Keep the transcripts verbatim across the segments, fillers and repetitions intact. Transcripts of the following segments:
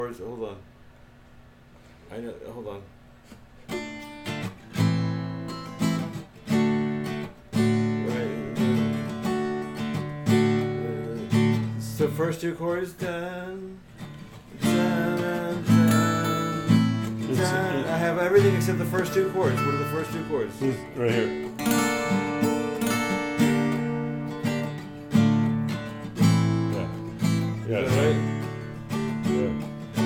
Hold on. I know. Hold on. The first two chords, dun, dun, dun, dun, dun. I have everything except the first two chords. What are the first two chords? Right here. Yeah. Yeah. Is that right? Yeah.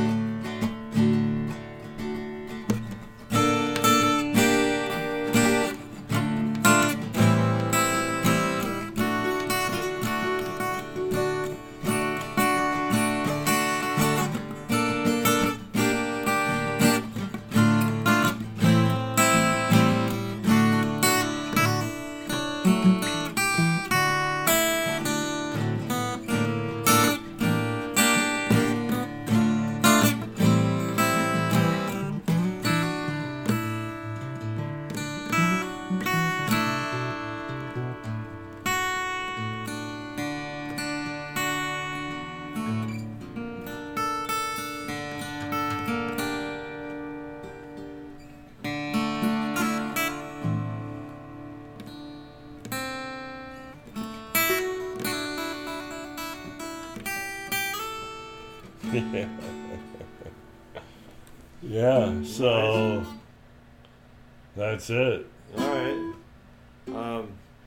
Yeah. Yeah, so that's it. All right. Um,